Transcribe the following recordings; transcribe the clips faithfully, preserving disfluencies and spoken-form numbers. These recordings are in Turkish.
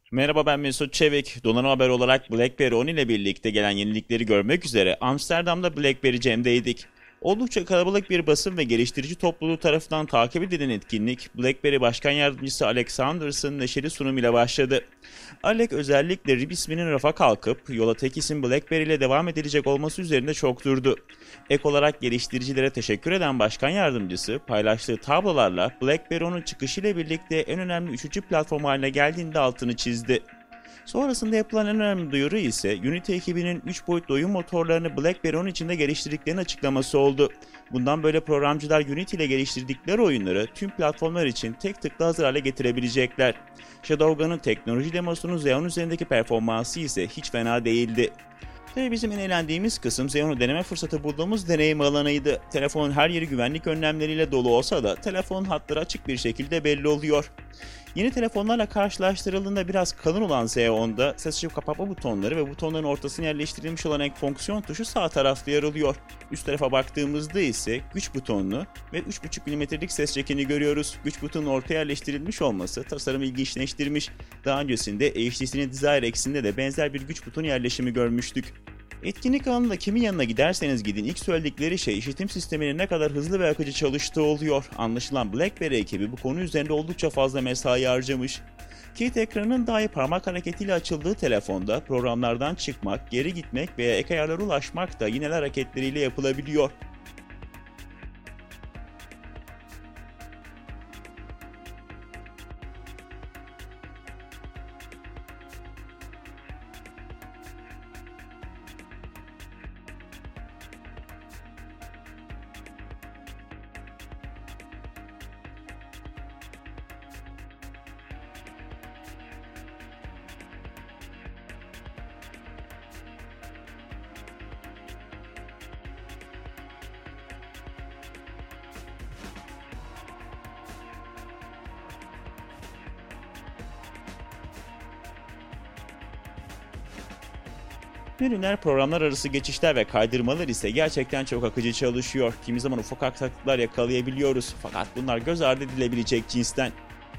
Merhaba, ben Mesut Çevik. Donanım haber olarak BlackBerry on ile birlikte gelen yenilikleri görmek üzere Amsterdam'da BlackBerry Jam'deydik. Oldukça kalabalık bir basın ve geliştirici topluluğu tarafından takip edilen etkinlik, BlackBerry Başkan Yardımcısı Alex Sanders'ın neşeli sunumuyla başladı. Alec özellikle R I B isminin rafa kalkıp yola tek isim BlackBerry ile devam edilecek olması üzerinde çok durdu. Ek olarak geliştiricilere teşekkür eden Başkan Yardımcısı paylaştığı tablolarla BlackBerry onun çıkışıyla birlikte en önemli üçüncü platform haline geldiğinde altını çizdi. Sonrasında yapılan en önemli duyuru ise Unity ekibinin üç boyutlu oyun motorlarını BlackBerry on içinde geliştirdiklerinin açıklaması oldu. Bundan böyle programcılar Unity ile geliştirdikleri oyunları tüm platformlar için tek tıkla hazır hale getirebilecekler. Shadowgun'un teknoloji demosunun Xeon üzerindeki performansı ise hiç fena değildi. Tabii bizim en eğlendiğimiz kısım Xeon'u deneme fırsatı bulduğumuz deneyim alanıydı. Telefonun her yeri güvenlik önlemleriyle dolu olsa da telefonun hatları açık bir şekilde belli oluyor. Yeni telefonlarla karşılaştırıldığında biraz kalın olan Xeon'da ses açıp kapatma butonları ve butonların ortasına yerleştirilmiş olan ek fonksiyon tuşu sağ tarafta yer alıyor. Üst tarafa baktığımızda ise güç butonunu ve üç buçuk milimetrelik ses jackini görüyoruz. Güç butonunun ortaya yerleştirilmiş olması tasarımı ilginçleştirmiş. Daha öncesinde H T C'nin Desire X'inde de benzer bir güç butonu yerleşimi görmüştük. Etkinlik alanında kimin yanına giderseniz gidin ilk söyledikleri şey işletim sisteminin ne kadar hızlı ve akıcı çalıştığı oluyor. Anlaşılan BlackBerry ekibi bu konu üzerinde oldukça fazla mesai harcamış. Kilit ekranının dahi parmak hareketiyle açıldığı telefonda programlardan çıkmak, geri gitmek veya ek ayarlara ulaşmak da yine hareketleriyle yapılabiliyor. Menüler, programlar arası geçişler ve kaydırmalar ise gerçekten çok akıcı çalışıyor. Kimi zaman ufak aksaklıklar yakalayabiliyoruz fakat bunlar göz ardı edilebilecek cinsten.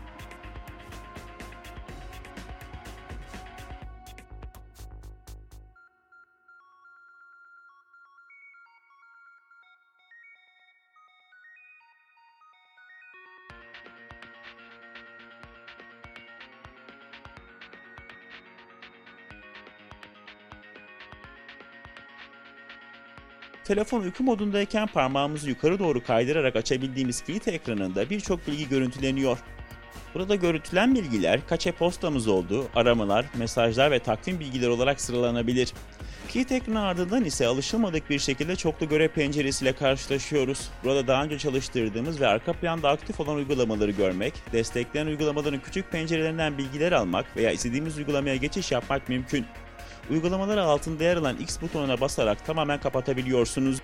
Telefon uyku modundayken parmağımızı yukarı doğru kaydırarak açabildiğimiz kilit ekranında birçok bilgi görüntüleniyor. Burada görüntülen bilgiler kaç e-postamız olduğu, aramalar, mesajlar ve takvim bilgileri olarak sıralanabilir. Kilit ekranı ardından ise alışılmadık bir şekilde çoklu görev penceresiyle karşılaşıyoruz. Burada daha önce çalıştırdığımız ve arka planda aktif olan uygulamaları görmek, destekleyen uygulamaların küçük pencerelerinden bilgiler almak veya istediğimiz uygulamaya geçiş yapmak mümkün. Uygulamaları altında yer alan X butonuna basarak tamamen kapatabiliyorsunuz.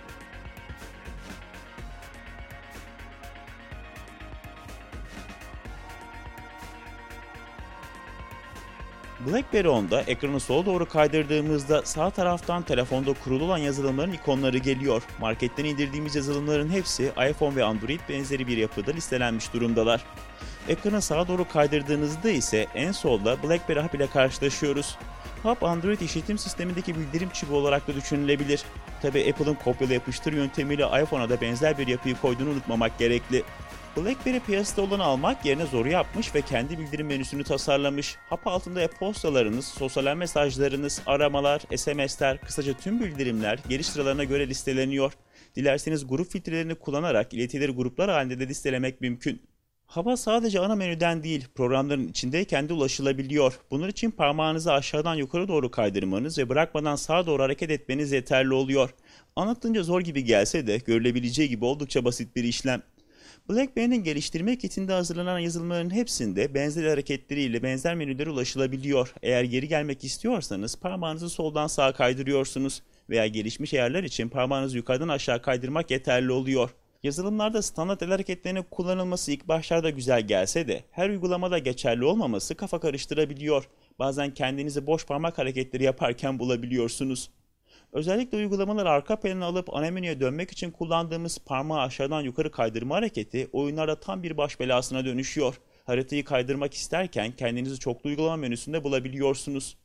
BlackBerry onda ekranı sola doğru kaydırdığımızda sağ taraftan telefonda kurulu olan yazılımların ikonları geliyor. Marketten indirdiğimiz yazılımların hepsi iPhone ve Android benzeri bir yapıda listelenmiş durumdalar. Ekranı sağa doğru kaydırdığınızda ise en solda BlackBerry Hub ile karşılaşıyoruz. Hub, Android işletim sistemindeki bildirim çubuğu olarak da düşünülebilir. Tabi Apple'ın kopyala yapıştır yöntemiyle iPhone'a da benzer bir yapıyı koyduğunu unutmamak gerekli. BlackBerry piyasada olanı almak yerine zoru yapmış ve kendi bildirim menüsünü tasarlamış. Hub altında e-postalarınız, sosyal mesajlarınız, aramalar, S M S'ler, kısaca tüm bildirimler giriş sıralarına göre listeleniyor. Dilerseniz grup filtrelerini kullanarak iletileri gruplar halinde de listelemek mümkün. Hub'a sadece ana menüden değil, programların içindeyken de ulaşılabiliyor. Bunun için parmağınızı aşağıdan yukarı doğru kaydırmanız ve bırakmadan sağa doğru hareket etmeniz yeterli oluyor. Anlatınca zor gibi gelse de görülebileceği gibi oldukça basit bir işlem. BlackBerry'nin geliştirme kitinde hazırlanan yazılımların hepsinde benzer hareketleriyle benzer menülere ulaşılabiliyor. Eğer geri gelmek istiyorsanız parmağınızı soldan sağa kaydırıyorsunuz veya gelişmiş ayarlar için parmağınızı yukarıdan aşağı kaydırmak yeterli oluyor. Yazılımlarda standart el hareketlerinin kullanılması ilk başlarda güzel gelse de her uygulamada geçerli olmaması kafa karıştırabiliyor. Bazen kendinizi boş parmak hareketleri yaparken bulabiliyorsunuz. Özellikle uygulamaları arka planına alıp ana menüye dönmek için kullandığımız parmağı aşağıdan yukarı kaydırma hareketi oyunlarda tam bir baş belasına dönüşüyor. Haritayı kaydırmak isterken kendinizi çoklu uygulama menüsünde bulabiliyorsunuz.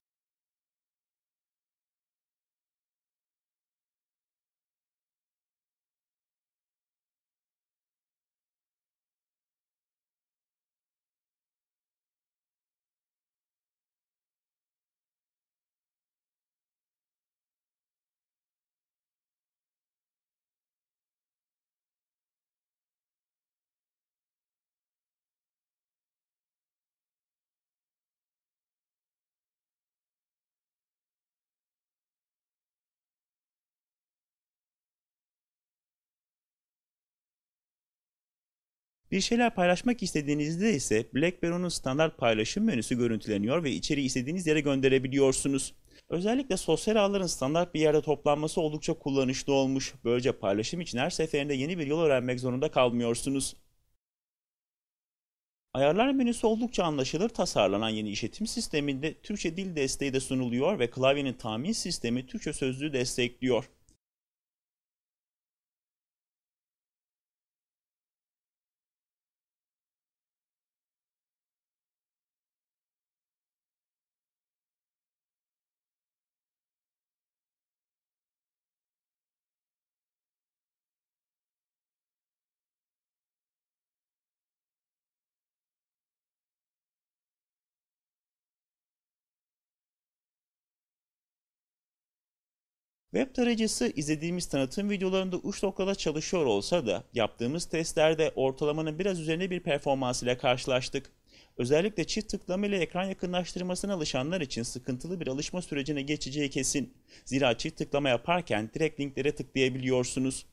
Bir şeyler paylaşmak istediğinizde ise BlackBerry'nin standart paylaşım menüsü görüntüleniyor ve içeriği istediğiniz yere gönderebiliyorsunuz. Özellikle sosyal ağların standart bir yerde toplanması oldukça kullanışlı olmuş. Böylece paylaşım için her seferinde yeni bir yol öğrenmek zorunda kalmıyorsunuz. Ayarlar menüsü oldukça anlaşılır tasarlanan yeni işletim sisteminde Türkçe dil desteği de sunuluyor ve klavyenin tahmin sistemi Türkçe sözlüğü destekliyor. Web tarayıcısı izlediğimiz tanıtım videolarında uç noktada çalışıyor olsa da yaptığımız testlerde ortalamanın biraz üzerinde bir performans ile karşılaştık. Özellikle çift tıklama ile ekran yakınlaştırmasına alışanlar için sıkıntılı bir alışma sürecine geçeceği kesin. Zira çift tıklama yaparken direkt linklere tıklayabiliyorsunuz.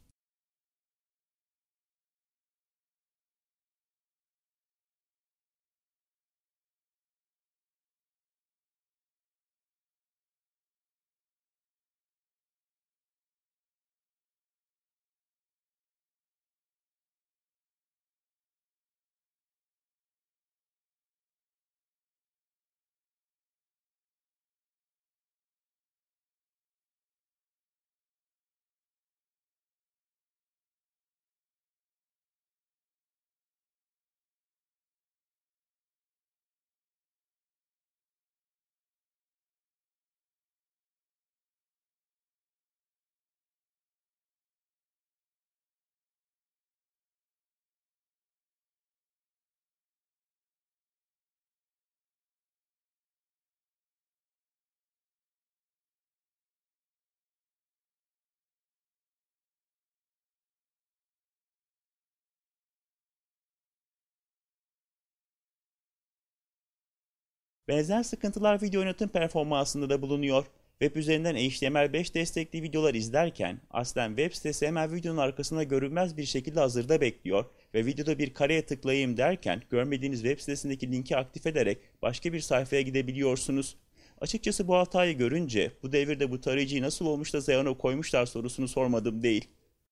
Benzer sıkıntılar video oynatım performansında da bulunuyor. Web üzerinden H T M L beş destekli videolar izlerken aslen web sitesi hemen videonun arkasında görünmez bir şekilde hazırda bekliyor ve videoda bir kareye tıklayayım derken görmediğiniz web sitesindeki linki aktif ederek başka bir sayfaya gidebiliyorsunuz. Açıkçası bu hatayı görünce bu devirde bu tarayıcıyı nasıl olmuş da Xeon'a koymuşlar sorusunu sormadım değil.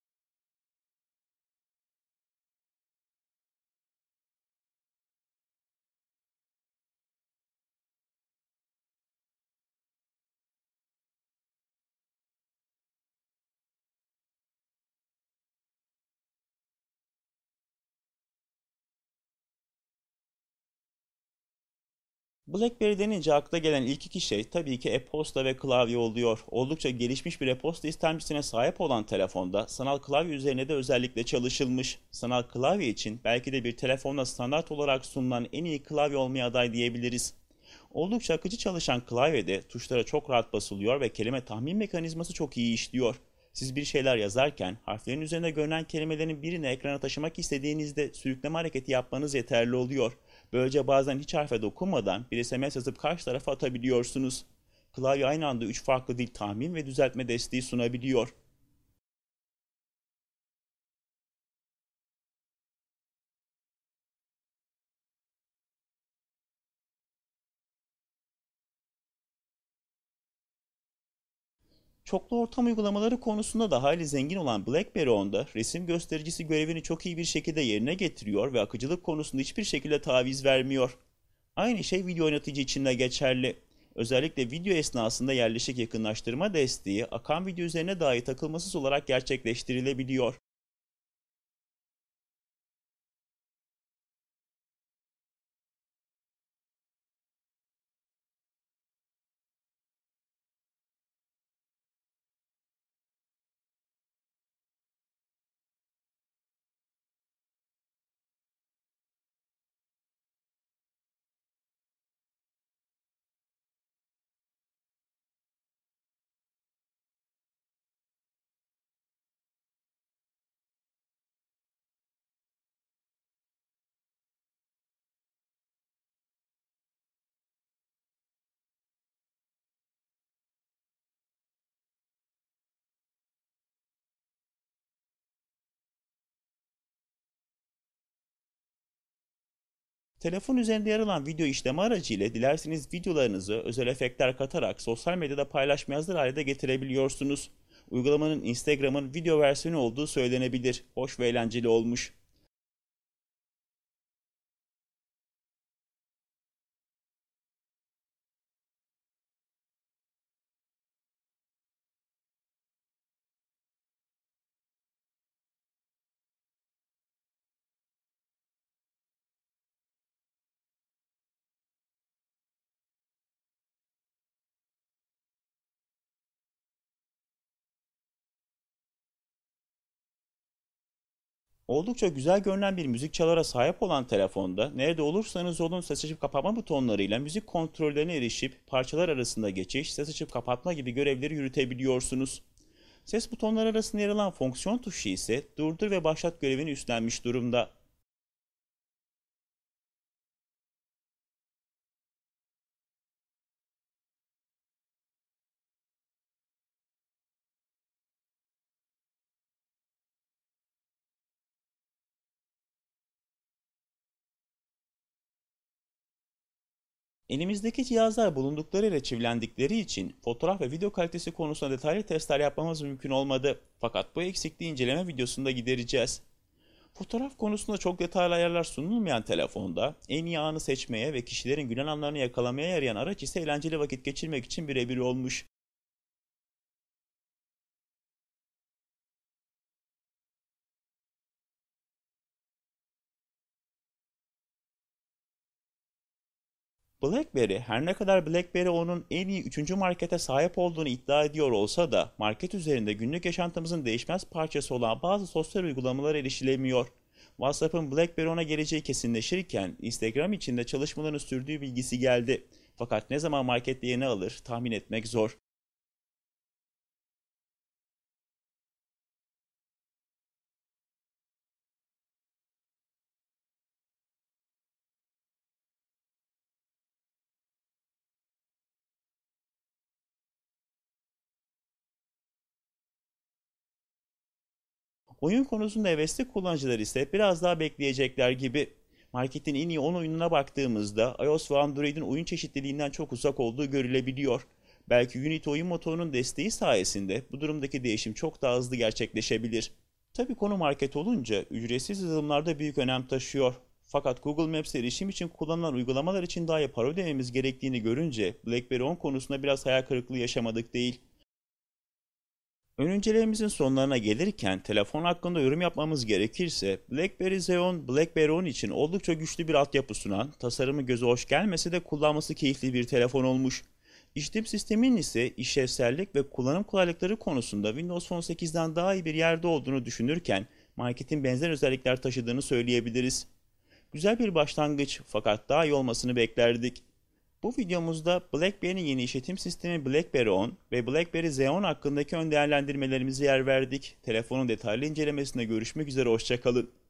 BlackBerry denince akla gelen ilk iki şey tabii ki e-posta ve klavye oluyor. Oldukça gelişmiş bir e-posta istemcisine sahip olan telefonda sanal klavye üzerine de özellikle çalışılmış. Sanal klavye için belki de bir telefonda standart olarak sunulan en iyi klavye olmaya aday diyebiliriz. Oldukça akıcı çalışan klavyede tuşlara çok rahat basılıyor ve kelime tahmin mekanizması çok iyi işliyor. Siz bir şeyler yazarken harflerin üzerinde görünen kelimelerin birini ekrana taşımak istediğinizde sürükleme hareketi yapmanız yeterli oluyor. Böylece bazen hiç harfe dokunmadan bir S M S yazıp karşı tarafa atabiliyorsunuz. Klavye aynı anda üç farklı dil tahmin ve düzeltme desteği sunabiliyor. Çoklu ortam uygulamaları konusunda da hayli zengin olan BlackBerry onda resim göstericisi görevini çok iyi bir şekilde yerine getiriyor ve akıcılık konusunda hiçbir şekilde taviz vermiyor. Aynı şey video oynatıcı için de geçerli. Özellikle video esnasında yerleşik yakınlaştırma desteği akan video üzerine dahi takılmasız olarak gerçekleştirilebiliyor. Telefon üzerinde yer alan video işleme aracı ile dilerseniz videolarınızı özel efektler katarak sosyal medyada paylaşmaya hazır hale de getirebiliyorsunuz. Uygulamanın Instagram'ın video versiyonu olduğu söylenebilir. Hoş ve eğlenceli olmuş. Oldukça güzel görünen bir müzik çalara sahip olan telefonda nerede olursanız olun ses açıp kapatma butonlarıyla müzik kontrollerine erişip parçalar arasında geçiş, ses açıp kapatma gibi görevleri yürütebiliyorsunuz. Ses butonları arasında yer alan fonksiyon tuşu ise durdur ve başlat görevini üstlenmiş durumda. Elimizdeki cihazlar bulundukları ile çivrilendikleri için fotoğraf ve video kalitesi konusunda detaylı testler yapmamız mümkün olmadı. Fakat bu eksikliği inceleme videosunda gidereceğiz. Fotoğraf konusunda çok detaylı ayarlar sunulmayan telefonda en iyi anı seçmeye ve kişilerin gülen anlarını yakalamaya yarayan araç ise eğlenceli vakit geçirmek için birebir olmuş. BlackBerry her ne kadar BlackBerry onun en iyi üçüncü markete sahip olduğunu iddia ediyor olsa da market üzerinde günlük yaşantımızın değişmez parçası olan bazı sosyal uygulamalara erişilemiyor. WhatsApp'ın BlackBerry ona geleceği kesinleşirken Instagram için de çalışmaların sürdüğü bilgisi geldi. Fakat ne zaman markette yerini alır tahmin etmek zor. Oyun konusunda hevesli kullanıcılar ise biraz daha bekleyecekler gibi. Marketin en iyi on oyununa baktığımızda iOS ve Android'in oyun çeşitliliğinden çok uzak olduğu görülebiliyor. Belki Unity oyun motorunun desteği sayesinde bu durumdaki değişim çok daha hızlı gerçekleşebilir. Tabii konu market olunca ücretsiz yazılımlarda büyük önem taşıyor. Fakat Google Maps erişim için kullanılan uygulamalar için dahi para ödememiz gerektiğini görünce BlackBerry on konusunda biraz hayal kırıklığı yaşamadık değil. Ön incelememizin sonlarına gelirken telefon hakkında yorum yapmamız gerekirse BlackBerry Xeon, BlackBerry on için oldukça güçlü bir altyapı sunan, tasarımı göze hoş gelmese de kullanması keyifli bir telefon olmuş. İşletim sisteminin ise işlevsellik ve kullanım kolaylıkları konusunda Windows on sekizden daha iyi bir yerde olduğunu düşünürken marketin benzer özellikler taşıdığını söyleyebiliriz. Güzel bir başlangıç fakat daha iyi olmasını beklerdik. Bu videomuzda BlackBerry'nin yeni işletim sistemi BlackBerry on ve BlackBerry Xeon hakkındaki ön değerlendirmelerimize yer verdik. Telefonun detaylı incelemesinde görüşmek üzere, hoşça kalın.